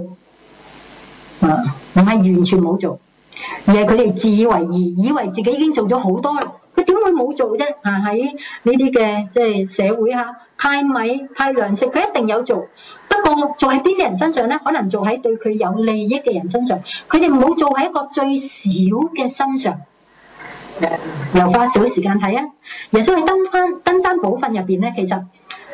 啊唔係完全冇做，而係佢哋自以為義，以為自己已經做咗好多啦。佢點會冇做啫？啊喺呢啲嘅即係社會嚇派米派糧食，佢一定有做。不過做喺邊啲人身上咧？可能做喺對佢有利益嘅人身上。佢哋冇做喺一個最小嘅身上。又花少時間睇啊！耶穌喺登山登山寶訓入邊咧，其實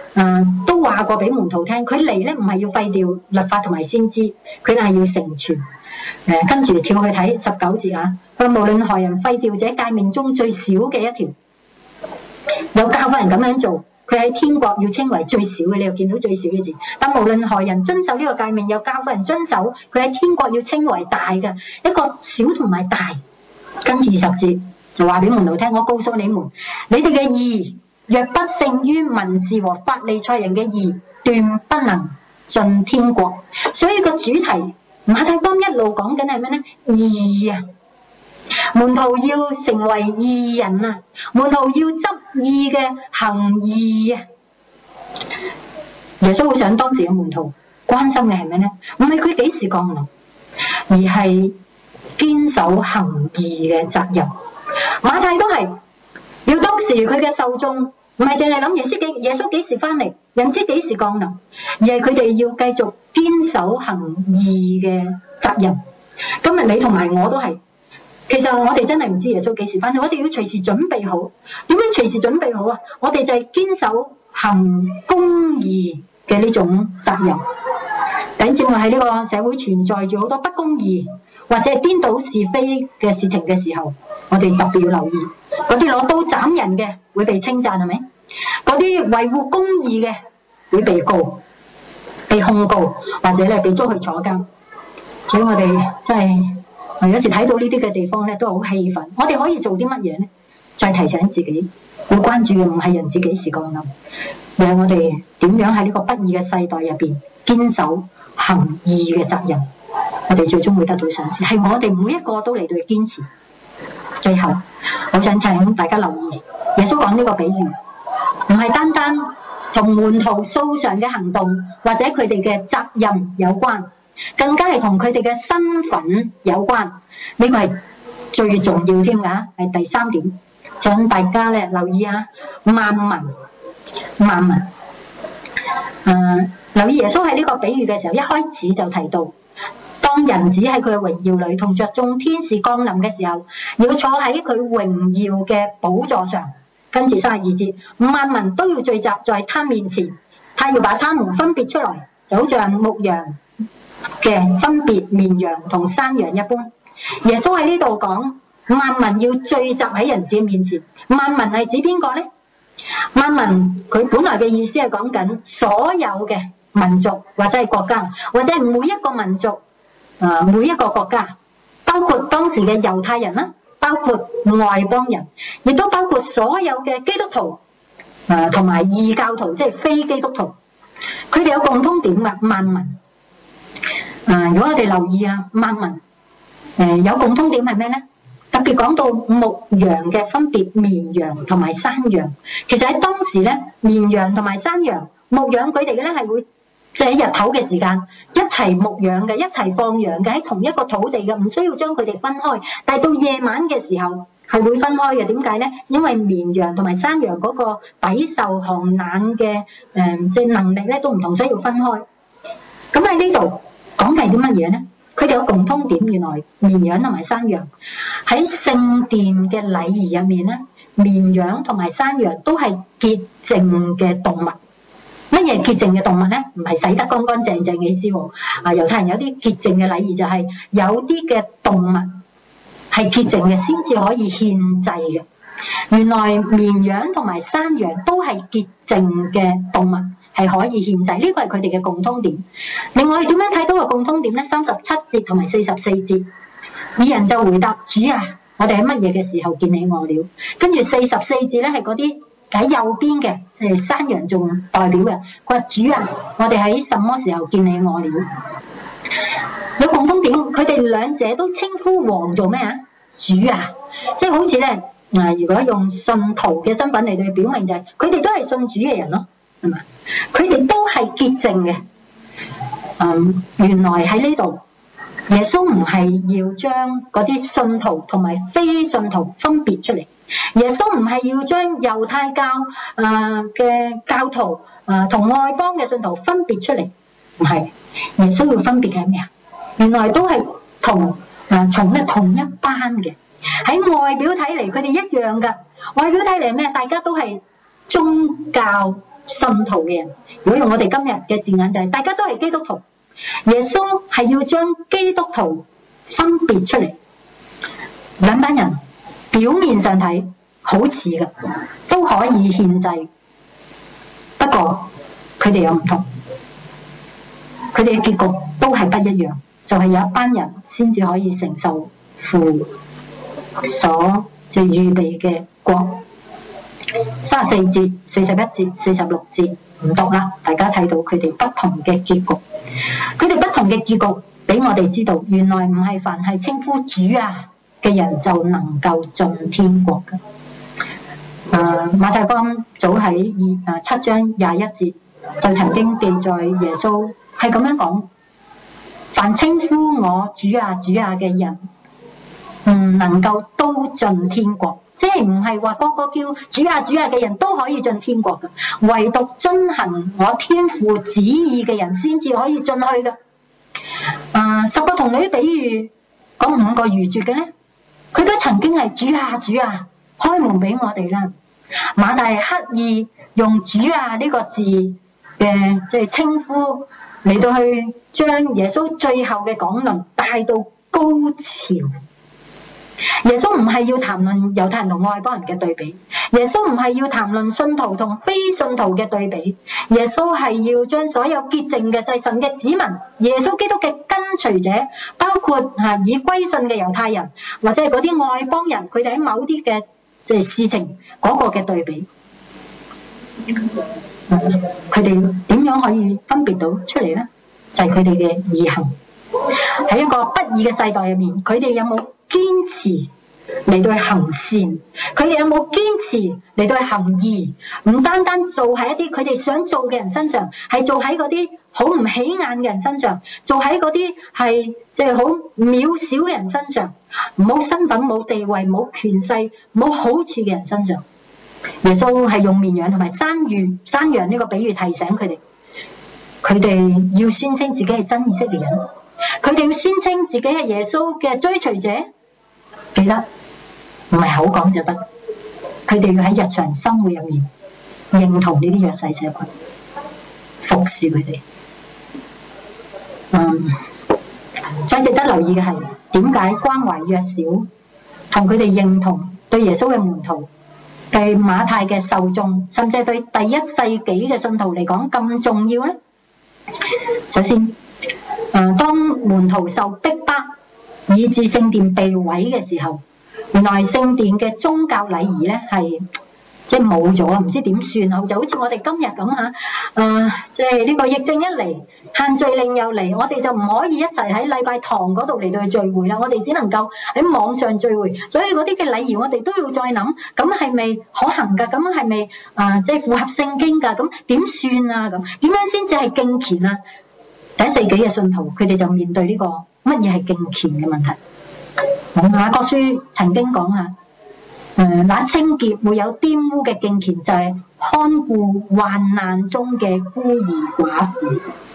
呃、都話過俾門徒聽，佢嚟咧唔係要廢掉律法同埋先知，佢係要成全。誒、呃，跟住跳去睇十九節啊，佢無論何人廢掉這誡命中最小嘅一條，有教訓人咁樣做，佢喺天國要稱為最小嘅。你又見到最小嘅字，但無論何人遵守呢個誡命，有教訓人遵守，佢喺天國要稱為大嘅。一個小同埋大，跟住二十節就話俾門徒聽，我告訴你們，你哋嘅義若不勝於文士和法利賽人嘅義，斷不能進天國。所以個主題馬太福音一路講緊係咩呢？義啊！門徒要成為義人啊！門徒要執義嘅行義啊！耶穌會想當時嘅門徒關心嘅係咩呢？唔係佢幾時降臨，而係堅守行義嘅責任。馬太都係要當時佢嘅受眾唔係淨係諗耶穌幾耶穌幾時翻嚟，人知幾時降臨，而係佢哋要繼續堅守行義嘅責任。今日你同埋我都係。其實我哋真係唔知耶穌幾時翻嚟，我哋要隨時準備好。點樣隨時準備好啊？我哋就係堅守行公義嘅呢種責任。弟兄姊妹，喺呢個社會存在住好多不公義或者係顛倒是非嘅事情嘅時候，我哋特別要留意。嗰啲攞刀斬人嘅會被稱讚，係咪？嗰啲維護公義嘅會被告、被控告，或者咧被捉去坐監。所以我哋真係。有時睇到呢啲嘅地方咧，都好氣憤。我哋可以做啲乜嘢咧？再提醒自己，要關注嘅唔係人自己時降臨，而係我哋點樣喺呢個不義嘅世代入邊堅守行義嘅責任。我哋最終會得到賞賜，係我哋每一個都嚟到去堅持。最後，我想請大家留意，耶穌講呢個比喻，唔係單單同門徒素常嘅行動或者佢哋嘅責任有關。更加係同佢哋嘅身份有關，呢、這個係最重要添㗎，係第三點，請大家咧留意下萬民，萬民，誒、呃，留意耶穌喺呢個比喻嘅時候，一開始就提到，當人子喺佢嘅榮耀裏同着眾天使降臨嘅時候，要坐喺佢榮耀嘅寶座上，跟住三十二節，萬民都要聚集在他面前，他要把他們分別出來，就好像牧羊嘅分別綿羊同山羊一般。耶穌喺呢度講萬民要聚集喺人子面前，萬民係指邊個呢？萬民佢本來嘅意思係講緊所有嘅民族或者係國家，或者係每一個民族、呃、每一個國家，包括當時嘅猶太人啦，包括外邦人，亦都包括所有嘅基督徒同埋異教徒，即係非基督徒。佢哋有共通點㗎，萬民。啊！如果我哋留意啊，萬民誒、呃、有共通點係咩呢？特別講到牧羊嘅分別，綿羊同埋山羊。其實喺當時咧，綿羊同埋山羊牧羊，佢哋咧係會即係日頭嘅時間一齊牧羊嘅，一齊放羊嘅，喺同一個土地嘅，唔需要將佢哋分開。但係到夜晚嘅時候係會分開嘅。點解呢？因為綿羊同埋山羊嗰個抵受寒冷嘅誒即係能力咧都唔同，所以要分開。咁喺呢度講嘅係啲乜嘢呢？佢哋有共通點，原來綿羊同埋山羊喺聖殿嘅禮儀入面咧，綿羊同埋山羊都係潔淨嘅動物。乜嘢潔淨嘅動物呢？唔係洗得乾乾淨淨嘅意思喎。啊，猶太人有啲潔淨嘅禮儀，就係有啲嘅動物係潔淨嘅，先至可以獻祭嘅。原來綿羊同埋山羊都係潔淨嘅動物，係可以獻祭，呢個係佢哋嘅共通點。另外點樣睇到個共通點呢？三十七節同埋四十四節，義人就回答：主啊，我哋喺乜嘢嘅時候見你餓了？跟住四十四節咧係嗰啲喺右邊嘅，誒山羊仲代表嘅。佢話：主啊，我哋喺什麼時候見你餓了？有共通點，佢哋兩者都稱呼王做咩啊？主啊，即係好似咧嗱，如果用信徒嘅身份嚟到表明就係，佢哋都係信主嘅人咯。係嘛？佢哋都係潔淨嘅。嗯，原來喺呢度，耶穌唔係要將嗰啲信徒同埋非信徒分別出嚟。耶穌唔係要將猶太教啊嘅教徒啊同外邦嘅信徒分別出嚟，唔係。耶穌要分別嘅係咩啊？原來都係同啊從咧同一班嘅。喺外表睇嚟，佢哋一樣噶。外表睇嚟咩？大家都係宗教信徒嘅人。如果用我哋今日嘅字眼就係、是、大家都係基督徒，耶穌係要將基督徒分別出嚟。兩班人表面上睇好似嘅，都可以獻祭，不過佢哋有唔同，佢哋嘅結局都係不一樣，就係、是、有一班人先至可以承受父所即係預備嘅國。三十四節、四十一節、四十六節唔讀啦，大家睇到佢哋不同嘅結局，佢哋不同嘅結局俾我哋知道，原來唔係凡係稱呼主啊嘅人就能夠進天國嘅。誒，馬太福音早喺二誒七章廿一節就曾經記載耶穌係咁樣講：凡稱呼我主啊主啊嘅人，唔能夠都進天國。即係唔係話個個叫主啊主啊嘅人都可以進天國嘅，唯獨遵行我天父旨意嘅人先至可以進去嘅。啊，十個童女比喻嗰五個愚拙嘅咧，佢都曾經係主啊主啊，開門俾我哋啦。馬太刻意用主啊呢個字嘅即係稱呼嚟到去將耶穌最後嘅講論帶到高潮。耶穌唔係要談論猶太人同外邦人嘅對比，耶穌唔係要談論信徒同非信徒嘅對比，耶穌係要將所有潔淨嘅就係神嘅子民，耶穌基督嘅跟隨者，包括吓已歸信嘅猶太人或者係嗰啲外邦人，佢哋喺某啲嘅即係事情嗰個嘅對比，佢哋點樣可以分別到出嚟呢？就係佢哋嘅義行。喺一個不義嘅世代入面，佢哋有冇堅持嚟到去行善？佢哋有冇堅持嚟到去行義？唔單單做喺一啲佢哋想做嘅人身上，係做喺嗰啲好唔起眼嘅人身上，做喺嗰啲係即係好渺小嘅人身上，冇身份、冇地位、冇權勢、冇好處嘅人身上。耶穌係用綿羊同埋山羊、山羊呢個比喻提醒佢哋，佢哋要宣稱自己係真以色列人。佢哋要宣稱自己係耶穌嘅追隨者，記得唔係口講就得，佢哋要喺日常生活入面認同呢啲弱勢社群，服侍佢哋。嗯，再值得留意嘅係點解關懷弱小同佢哋認同對耶穌嘅門徒、對馬太嘅受眾，甚至係對第一世紀嘅信徒嚟講咁重要呢？首先，誒，當門徒受逼迫，以致聖殿被毀嘅時候，原來聖殿嘅宗教禮儀咧係即係冇咗，唔知點算啊！就好似我哋今日咁嚇，誒，即係呢個疫症一嚟，限聚令又嚟，我哋就唔可以一齊喺禮拜堂嗰度嚟到去聚會啦，我哋只能夠喺網上聚會，所以嗰啲嘅禮儀我哋都要再諗，咁係咪可行㗎？咁係咪啊？即係符合聖經㗎？咁點算啊？咁點樣先至係敬虔啊？第一世紀嘅信徒，佢哋就面對呢個乜嘢係敬虔嘅問題。雅各書曾經講下，誒，那清潔沒有玷污嘅敬虔，就係看顧患難中嘅孤兒寡婦。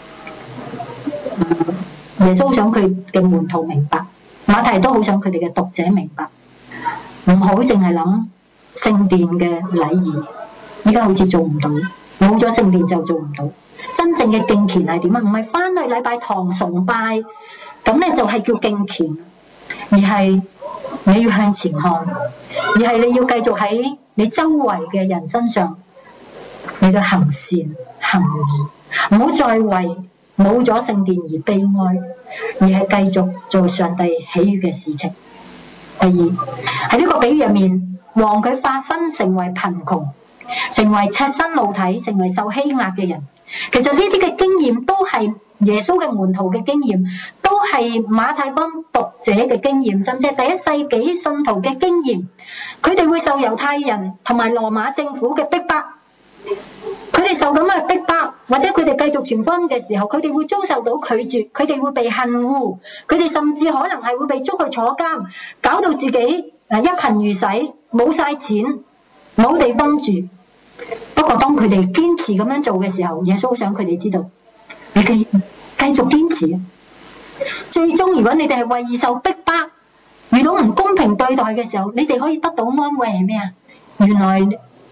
耶穌想佢嘅門徒明白，馬太都好想佢哋嘅讀者明白，唔好淨係諗聖殿嘅禮儀，依家好似做唔到，冇咗聖殿就做唔到。真正嘅敬虔係點啊？唔係翻去禮拜堂崇拜，咁咧就係叫敬虔，而係你要向前看，而係你要繼續喺你周圍嘅人身上，你嘅行善行義，唔好再為冇咗聖殿而悲哀，而係繼續做上帝喜悅嘅事情。第二，喺呢個比喻入面，王佢化身成為貧窮，成為赤身露體，成為受欺壓嘅人。其實呢啲嘅經驗都係耶穌嘅門徒嘅經驗，都係馬太福音讀者嘅經驗，甚至係第一世紀信徒嘅經驗。佢哋會受猶太人同埋羅馬政府嘅逼迫，佢哋受咁嘅逼迫，或者佢哋繼續傳福音嘅時候，佢哋會遭受到拒絕，佢哋會被恨惡，佢哋甚至可能係會被捉去坐監，搞到自己誒一貧如洗，冇晒錢，冇地方住。不過當佢哋堅持咁樣做嘅時候，耶穌想佢哋知道，你繼繼續堅持。最終如果你哋係為義受逼迫，遇到唔公平對待嘅時候，你哋可以得到安慰係咩啊？原來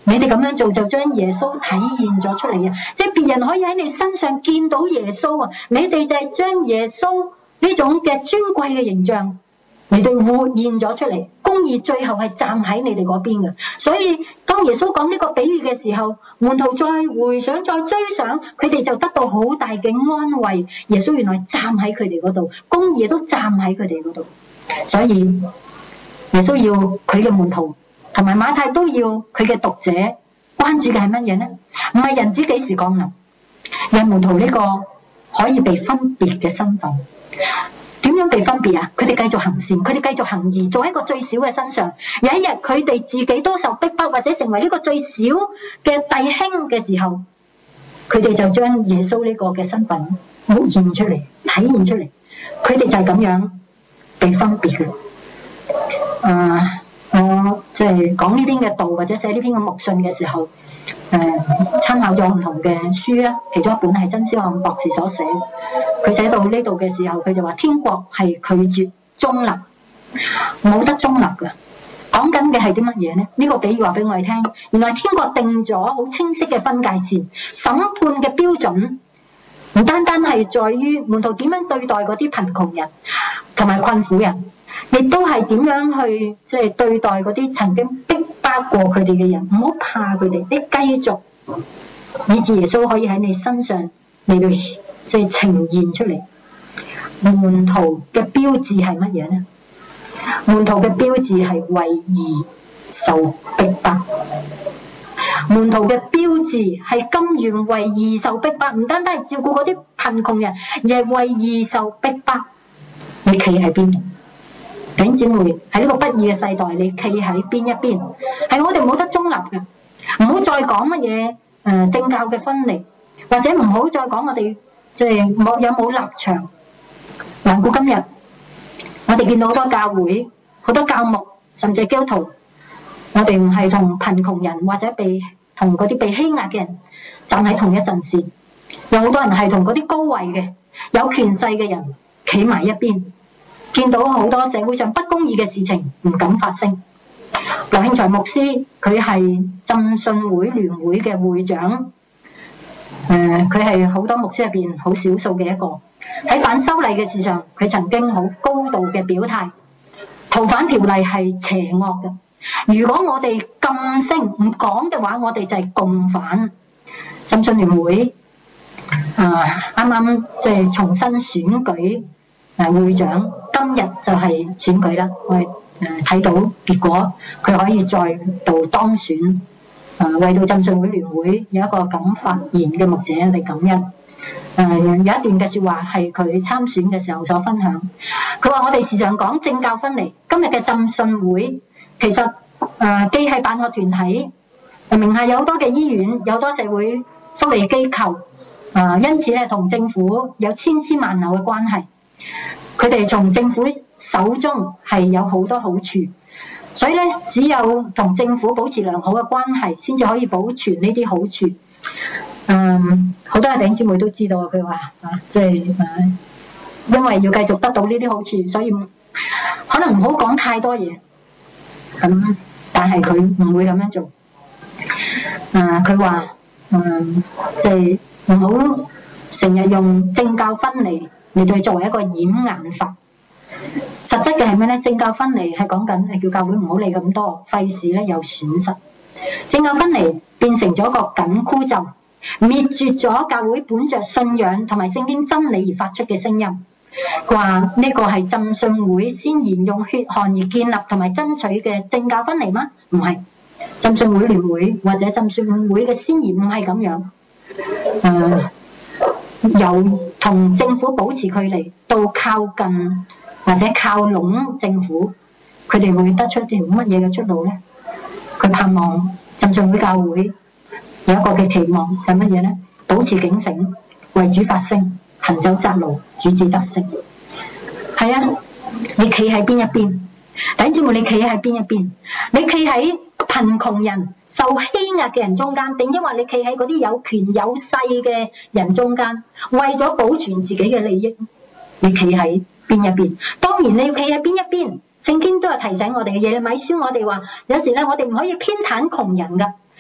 你哋咁樣做就將耶穌體現咗出嚟啊！即係別人可以喺你身上見到耶穌啊！你哋就係將耶穌呢種嘅尊貴嘅形象，你哋活現咗出嚟。公義最後係站喺你哋嗰邊嘅，所以當耶穌講呢個比喻嘅時候，門徒再回想再追想，佢哋就得到好大嘅安慰。耶穌原來站喺佢哋嗰度，公義都站喺佢哋嗰度，所以耶穌要佢嘅門徒同埋馬太都要佢嘅讀者關注嘅係乜嘢呢？唔係人子幾時降臨，而係門徒呢個可以被分別嘅身份。點樣被分別啊？佢哋繼續行善，佢哋繼續行義，做一個最小嘅身上。有一日佢哋自己都受逼迫，或者成為呢個最小嘅弟兄嘅時候，佢哋就將耶穌呢個嘅身份活現出嚟，體現出嚟。佢哋就係咁樣被分別嘅。誒、呃，我即係講呢篇嘅道或者寫呢篇嘅牧信嘅時候，誒、呃，參考咗唔同嘅書啦，其中一本係曾思漢博士所寫。佢寫到呢度嘅時候，佢就話天國係拒絕中立，冇得中立嘅。講緊嘅係啲乜嘢呢？呢、這個比喻話俾我哋聽，原來天國定咗好清晰嘅分界線，審判嘅標準唔單單係在於門徒點樣對待嗰啲貧窮人同埋困苦人，亦都係點樣去即係、就是、對待嗰啲曾經逼迫過佢哋嘅人。唔好怕佢哋，你繼續，以致耶穌可以喺你身上嚟到即係呈現出嚟。門徒嘅標誌係乜嘢呢？門徒嘅標誌係為義受逼迫。門徒嘅標誌係甘願為義受逼迫，唔單單係照顧嗰啲貧窮人，而係為義受逼迫。你企喺邊？弟兄姊妹，喺呢個不義嘅世代，你企喺邊一邊？係我哋冇得中立嘅，唔好再講乜嘢誒政教嘅分離，或者唔好再講我哋即係冇有冇立場。環顧今日，我哋見到好多教會、好多教牧，甚至係基督徒，我哋唔係同貧窮人或者被同嗰啲被欺壓嘅人站喺同一陣線，有好多人係同嗰啲高位嘅有權勢嘅人企埋一邊，見到好多社會上不公義嘅事情唔敢發聲。羅慶才牧師佢係浸信會聯會嘅會長，誒佢係好多牧師入邊好少數嘅一個。喺反修例嘅事上，佢曾經好高度嘅表態，逃犯條例係邪惡嘅。如果我哋噤聲唔講嘅話，我哋就係共犯。浸信聯會啊，啱啱即係重新選舉誒會長，今日就係選舉啦。我哋誒睇到結果，佢可以再度當選，誒為到浸信會聯會有一個敢發言嘅牧者嚟感恩。誒、呃、有一段嘅說話係佢參選嘅時候所分享，佢話我哋時常講政教分離，今日嘅浸信會其實誒、呃、既係辦學團體，名下有好多嘅醫院，有好多社會福利機構，啊、呃、因此咧同政府有千絲萬縷嘅關係，佢哋從政府手中係有好多好處，所以咧只有同政府保持良好嘅關係，先至可以保存呢啲好處。嗯，好多弟兄姊妹都知道佢話啊，即係誒，因為要繼續得到呢啲好處，所以可能唔好講太多嘢。咁、嗯，但係佢唔會咁樣做。啊，佢話嗯，即係唔好成日用政教分離嚟對作為一個掩眼法。實質嘅係咩咧？政教分離係講緊係叫教會唔好理咁多，費事咧有損失。政教分離變成咗一個緊箍咒，滅絕咗教會本着信仰同埋聖經真理而發出嘅聲音。話呢個係浸信會先言用血汗而建立同埋爭取嘅政教分離嗎？唔係，浸信會聯會或者浸信會嘅先言唔係咁樣。誒、呃，由同政府保持距離到靠近或者靠攏政府，佢哋會得出條乜嘢嘅出路呢？佢盼望浸信會教會有一個嘅期望就係乜嘢呢？保持警醒，為主發聲，行走窄路，主至得勝。係啊，你企喺邊一邊？弟兄姊妹，你企喺邊一邊？你企喺貧窮人、受欺壓嘅人中間，定抑或你企喺嗰啲有權有勢嘅人中間？為咗保存自己嘅利益，你企喺邊一邊？當然你要企喺邊一邊。聖經都有提醒我哋嘅，耶利米書我哋話，有時咧我哋唔可以偏袒窮人噶。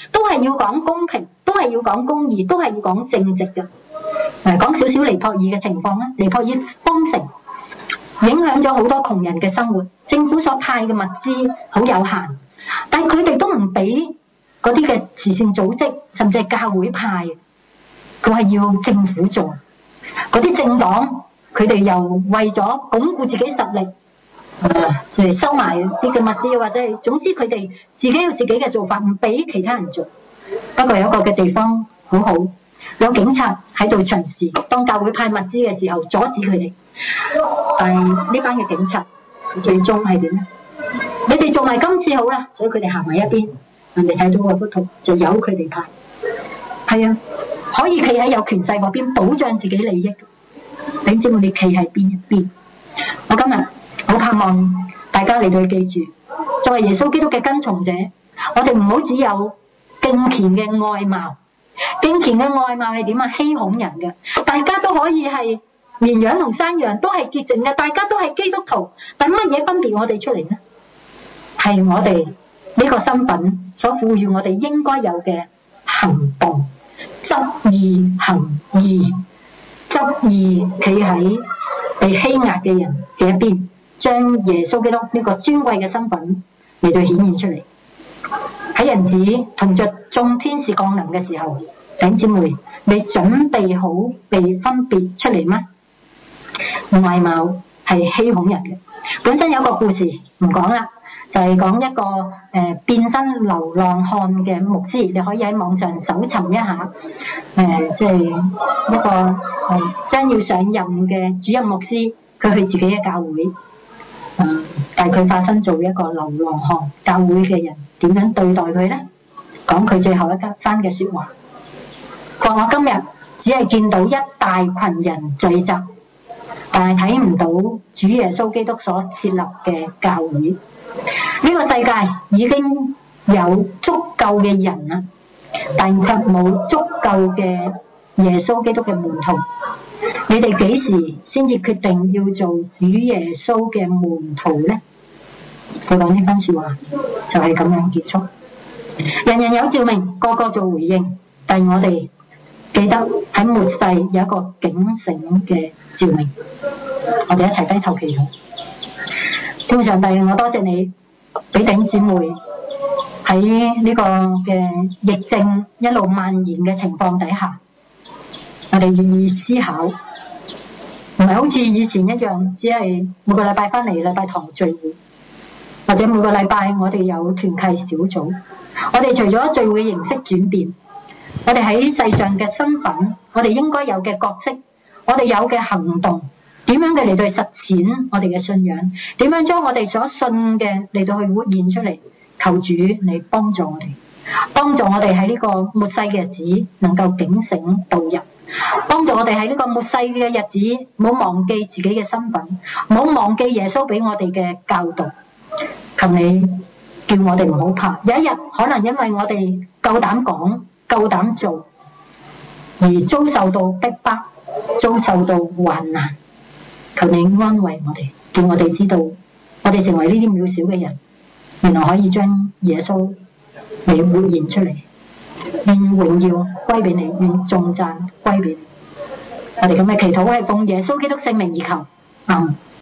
都係要講公平，都係要講公義，都係要講正直嘅。誒，講少少尼泊爾嘅情況啦，尼泊爾封城，影響咗好多窮人嘅生活，政府所派嘅物資好有限，但係佢哋都唔俾嗰啲嘅慈善組織甚至係教會派，佢係要政府做。嗰啲政黨佢哋又為咗鞏固自己實力，誒就係收埋啲嘅物資，或者係總之佢哋自己有自己嘅做法，唔俾其他人做。不過有一個嘅地方好好，有警察喺度巡視，當教會派物資嘅時候阻止佢哋。但係呢班嘅警察最終係點咧？你哋做埋今次好啦，所以佢哋行埋一邊，人哋睇到嗰幅圖就由佢哋派。係啊，可以企喺有權勢嗰邊保障自己利益。你知唔知你企喺邊一邊？我今日好盼望大家嚟到去記住，作為耶穌基督嘅跟從者，我哋唔好只有敬虔嘅外貌。敬虔嘅外貌係點啊？欺哄人嘅，大家都可以係綿羊同山羊，都係潔淨嘅，大家都係基督徒，但乜嘢分別我哋出嚟呢？係我哋呢個身份所賦予我哋應該有嘅行動，執義行義，執義企喺被欺壓嘅人嘅一邊，將耶穌基督呢個尊貴嘅身份嚟到顯現出嚟。喺人子同着眾天使降臨嘅時候，弟兄姊妹，你準備好被分別出嚟嗎？外貌係欺哄人嘅。本身有個故事唔講啦，就係、是、講一個誒、呃、變身流浪漢嘅牧師，你可以喺網上搜尋一下。誒，即係一個誒將、呃、要上任嘅主任牧師，佢去自己嘅教會，嗯，但係佢化身做一個流浪漢，教會嘅人點樣對待佢呢？講佢最後一番嘅說話，佢話：我今日只係見到一大群人聚集，但係睇唔到主耶穌基督所設立嘅教會。呢個世界已經有足夠嘅人啦，但卻冇足夠嘅耶穌基督嘅門徒。你哋幾時先至決定要做主耶穌嘅門徒呢？佢講呢番說話就係咁樣結束。人人有召命，個個做回應，但我哋記得喺末世有一個警醒嘅召命。我哋一齊低頭祈禱。天父上帝，我多謝你俾弟兄姊妹喺呢個嘅疫症一路蔓延嘅情況底下，我哋願意思考，唔係好似以前一樣，只係每個禮拜翻嚟禮拜堂聚會，或者每個禮拜我哋有團契小組。我哋除咗聚會形式轉變，我哋喺世上嘅身份，我哋應該有嘅角色，我哋有嘅行動，點樣嘅嚟到去實踐我哋嘅信仰，點樣將我哋所信嘅嚟到去活現出嚟。求主嚟幫助我哋，幫助我哋喺呢個末世嘅日子能夠警醒度日，幫助我哋喺呢個末世嘅日子唔好忘記自己嘅身份，唔好忘記耶穌俾我哋嘅教導。求你叫我哋唔好怕，有一日可能因為我哋夠膽講、夠膽做，而遭受到逼迫、遭受到患難。求你安慰我哋，叫我哋知道，我哋成為呢啲渺小嘅人，原來可以將耶穌嚟活現出嚟。願榮耀歸俾你，願頌讚歸俾你。我哋咁嘅祈禱係奉耶穌基督聖名而求，阿們。